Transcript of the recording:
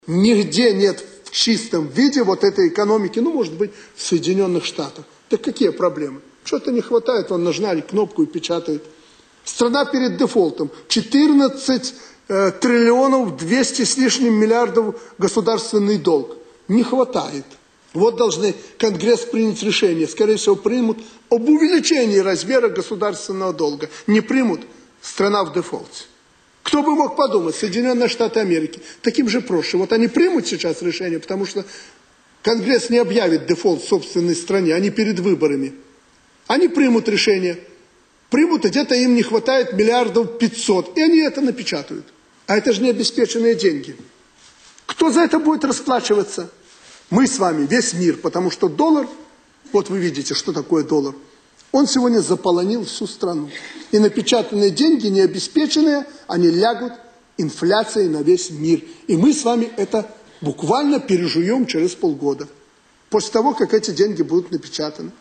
Нигде нет в чистом виде вот этой экономики, ну, может быть, в Соединенных Штатах. Так какие проблемы? Что-то не хватает, он нажали кнопку и печатает. Страна перед дефолтом. 14 триллионов 200 с лишним миллиардов государственный долг. Не хватает. Вот должны Конгресс принять решение. Скорее всего, примут об увеличении размера государственного долга. Не примут, страна в дефолте. Кто бы мог подумать, Соединенные Штаты Америки, таким же проще. Вот они примут сейчас решение, потому что Конгресс не объявит дефолт в собственной стране, они перед выборами. Они примут решение. Примут, и где-то им не хватает миллиардов 500, и они это напечатают. А это же не обеспеченные деньги. Кто за это будет расплачиваться? Мы с вами, весь мир, потому что доллар, вот вы видите, что такое доллар, он сегодня заполонил всю страну. И напечатанные деньги, не обеспеченные, они лягут инфляцией на весь мир. И мы с вами это буквально пережуем через полгода. После того, как эти деньги будут напечатаны.